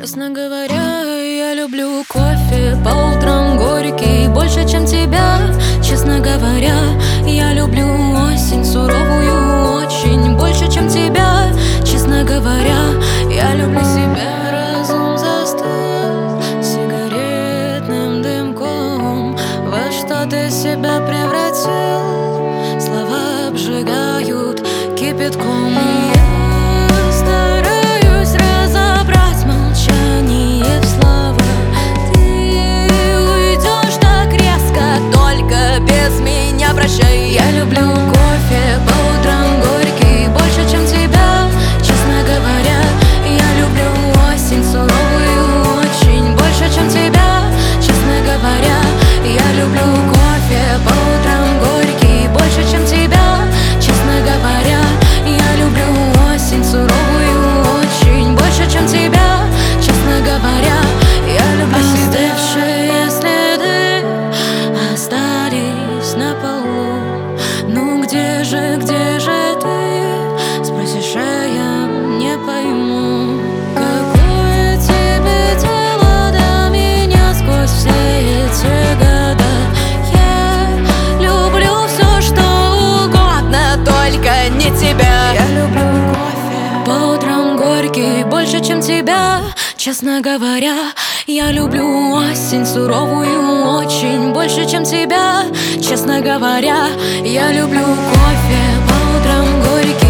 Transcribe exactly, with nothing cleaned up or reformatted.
Честно говоря, я люблю кофе по утрам горький больше, чем тебя. Честно говоря, я люблю осень суровую очень больше, чем тебя. Честно говоря, я люблю себя. Разум застыл сигаретным дымком. Во что ты себя превратил? Слова обжигают кипятком. Я стараюсь разобрать молчание в словах. Ты уйдешь так резко, только без меня прощай. Я люблю кофе по утрам горький больше, чем тебя. Честно говоря, я люблю осень суровую очень больше, чем тебя. Честно говоря, я люблю кофе по утрам горький больше, чем тебя. Честно говоря, я люблю осень суровую очень больше, чем тебя. Честно говоря, я люблю себя. Остывшие следы остались на полу. Ну где же, где же ты? Спросишь, а я не пойму. Какое тебе дело до меня сквозь все эти года? Я люблю все, что угодно, только не тебя. Я люблю кофе по утрам горький больше, чем тебя. Честно говоря, я люблю осень суровую очень больше, чем тебя. Честно говоря, я люблю кофе по утрам горький